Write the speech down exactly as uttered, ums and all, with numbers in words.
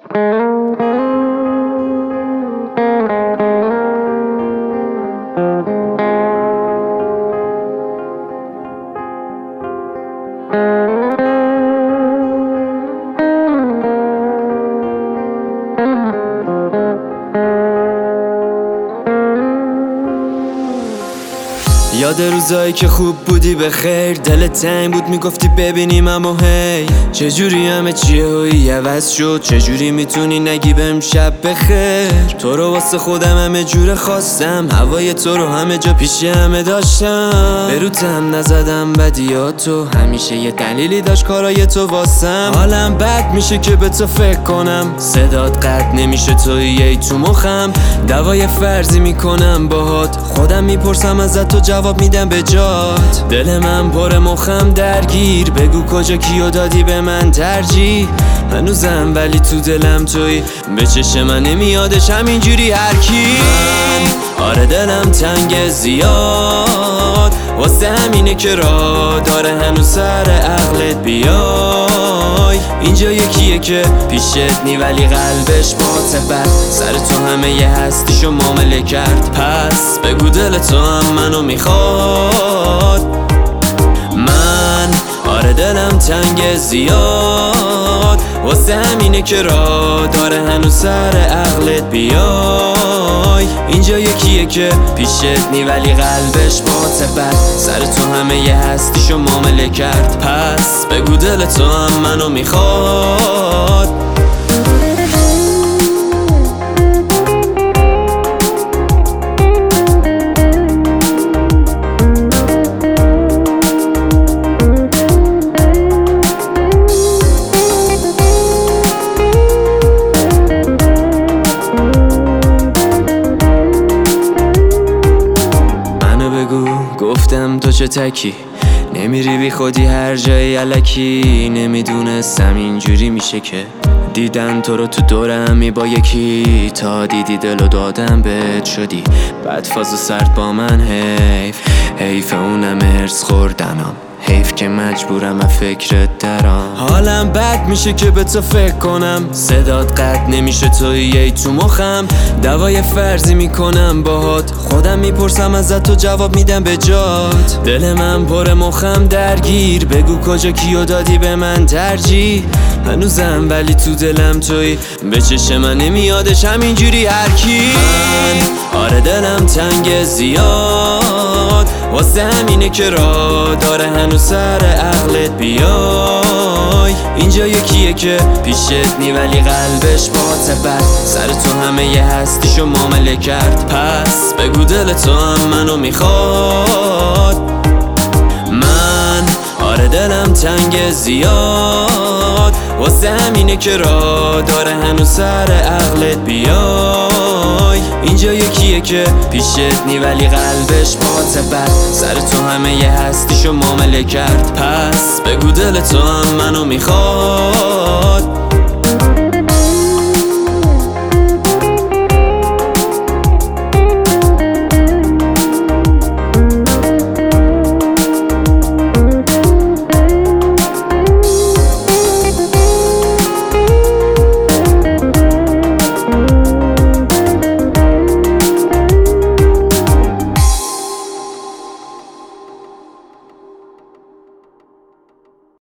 یاد روزایی که خوب بودی به خیر، دلت تنگ بود میگفتی ببینیم اما هی چجوری همه چیه هایی عوض شد، چجوری میتونی نگی بهم شب بخیر. تو رو واسه خودم همه جوره خواستم، هوای تو رو همه جا پیش همه داشتم، به روتم نزدم بدیاتو، همیشه یه دلیلی داشت کارای تو واسم. حالم بد میشه که به تو فکر کنم، صدات قد نمیشه تویی تو مخم، دوای فرضی میکنم باهات، خودم میپرسم ازت تو جواب میدم به جات. دل من پر مخم درگیر، بگو کجا کیو دادی به من ترجیح، هنوزم ولی تو دلم توی، به چشم من نمیادش همینجوری هر کی. من آره دلم تنگ زیاد، واسه همینه که راه داره هنوز سر عقلت بیای. اینجا یکیه که پیشت نی ولی قلبش معتبر، سر تو همه یه هستیشو معامله کرد، پس بگو دل تو هم منو میخواد. من آره دلم تنگ زیاد، واسه همینه که راه داره هنوز سر عقلت بیای. اینجا یکیه که پیشت نی ولی قلبش معتبر، سر تو همه یه هستیشو معامله کرد، پس بگو دل تو هم منو میخواد. گفتم تو چه تکی، نمیری بی خودی هر جایی الکی، نمیدونستم اینجوری میشه که دیدن تو رو تو دورمی با یکی، تا دیدی دلو دادم بهت شدی بعد فاز و سرد با من. حیف حیف اونم هرس خوردنم، حیف که مجبورم از فکرت درام. حالم بد میشه که به تو فکر کنم، صدات قد نمیشه تویی تو مخم، دوای فرضی میکنم باهات، خودم میپرسم ازت تو جواب میدم به جات. دل من پر مخم درگیر، بگو کجا کیو دادی به من ترجیح، هنوزم ولی تو دلم توی، به چشم من نمیادش همینجوری هر کی. من آره دلم تنگ زیاد، واسه همینه که راه داره هنوز سر عقلت بیای. اینجا یکیه که پیشت نی ولی قلبش معتبر، سر تو همه یه هستیشو معامله کرد، پس بگو دل تو هم منو میخواد. من آره دلم تنگ زیاد، واسه همینه که راه داره هنوز سر عقلت بیای. اینجا یکیه که پیشت نی ولی قلبش معتبر، سر تو همه یه هستیشو معامله کرد، پس بگو دل تو هم منو میخواد.